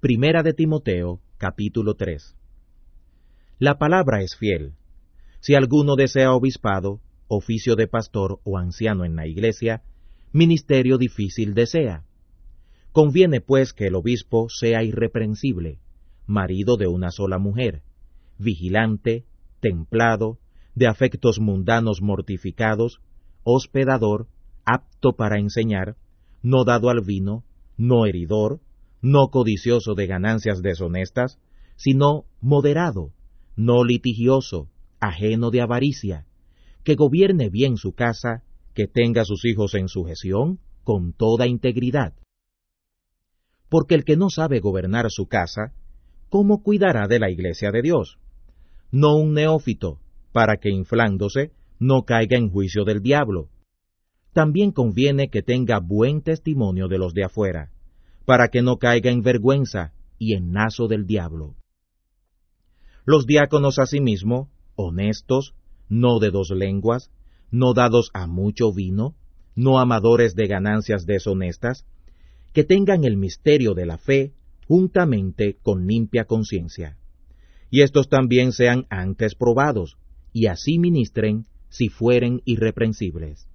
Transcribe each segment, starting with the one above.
Primera de Timoteo, capítulo 3. La palabra es fiel. Si alguno desea obispado, oficio de pastor o anciano en la iglesia, ministerio difícil desea. Conviene pues que el obispo sea irreprensible, marido de una sola mujer, vigilante, templado, de afectos mundanos mortificados, hospedador, apto para enseñar, no dado al vino, no heridor, no codicioso de ganancias deshonestas, sino moderado, no litigioso, ajeno de avaricia, que gobierne bien su casa, que tenga sus hijos en sujeción, con toda integridad. Porque el que no sabe gobernar su casa, ¿cómo cuidará de la iglesia de Dios? No un neófito, para que inflándose no caiga en juicio del diablo. También conviene que tenga buen testimonio de los de afuera, para que no caiga en vergüenza y en lazo del diablo. Los diáconos asimismo, honestos, no de dos lenguas, no dados a mucho vino, no amadores de ganancias deshonestas, que tengan el misterio de la fe juntamente con limpia conciencia. Y estos también sean antes probados, y así ministren si fueren irreprensibles.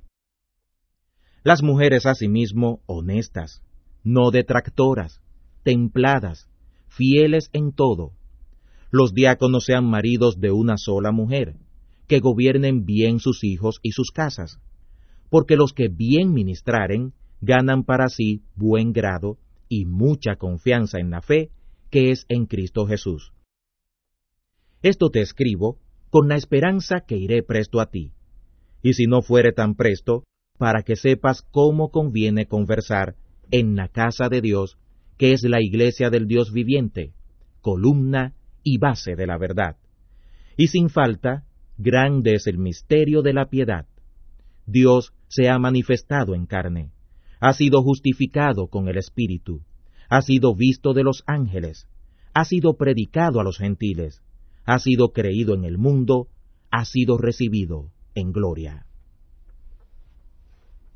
Las mujeres asimismo honestas, no detractoras, templadas, fieles en todo. Los diáconos sean maridos de una sola mujer, que gobiernen bien sus hijos y sus casas, porque los que bien ministraren ganan para sí buen grado y mucha confianza en la fe que es en Cristo Jesús. Esto te escribo con la esperanza que iré presto a ti, y si no fuere tan presto, para que sepas cómo conviene conversar en la casa de Dios, que es la iglesia del Dios viviente, columna y base de la verdad. Y sin falta, grande es el misterio de la piedad. Dios se ha manifestado en carne, ha sido justificado con el Espíritu, ha sido visto de los ángeles, ha sido predicado a los gentiles, ha sido creído en el mundo, ha sido recibido en gloria.